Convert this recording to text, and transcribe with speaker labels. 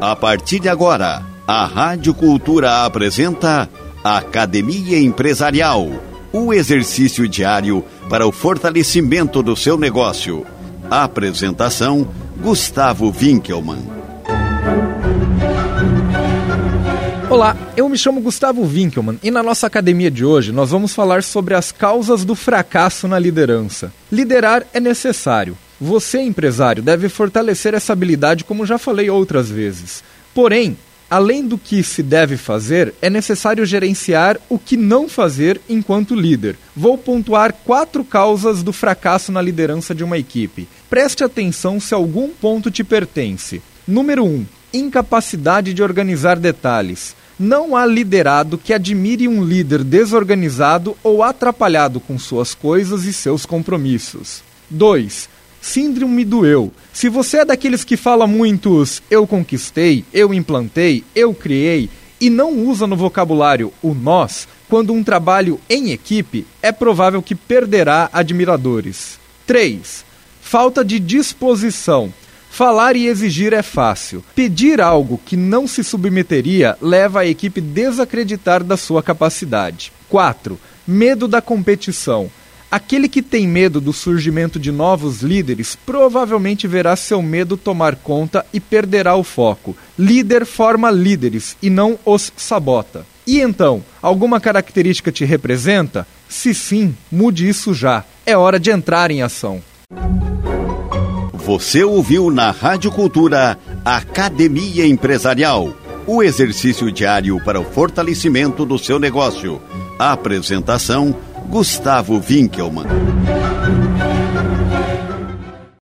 Speaker 1: A partir de agora, a Rádio Cultura apresenta Academia Empresarial, o exercício diário para o fortalecimento do seu negócio. Apresentação, Gustavo Winkelmann.
Speaker 2: Olá, eu me chamo Gustavo Winkelmann e na nossa academia de hoje nós vamos falar sobre as causas do fracasso na liderança. Liderar é necessário. Você, empresário, deve fortalecer essa habilidade, como já falei outras vezes. Porém, além do que se deve fazer, é necessário gerenciar o que não fazer enquanto líder. Vou pontuar 4 causas do fracasso na liderança de uma equipe. Preste atenção se algum ponto te pertence. Número 1. Incapacidade de organizar detalhes. Não há liderado que admire um líder desorganizado ou atrapalhado com suas coisas e seus compromissos. 2. Síndrome do eu. Se você é daqueles que fala muitos eu conquistei, eu implantei, eu criei e não usa no vocabulário o nós, quando um trabalho em equipe, é provável que perderá admiradores. 3. Falta de disposição. Falar e exigir é fácil. Pedir algo que não se submeteria leva a equipe a desacreditar da sua capacidade. 4. Medo da competição. Aquele que tem medo do surgimento de novos líderes provavelmente verá seu medo tomar conta e perderá o foco. Líder forma líderes e não os sabota. E então, alguma característica te representa? Se sim, mude isso já. É hora de entrar em ação.
Speaker 1: Você ouviu na Rádio Cultura Academia Empresarial, o exercício diário para o fortalecimento do seu negócio. Apresentação, Gustavo Winkelmann.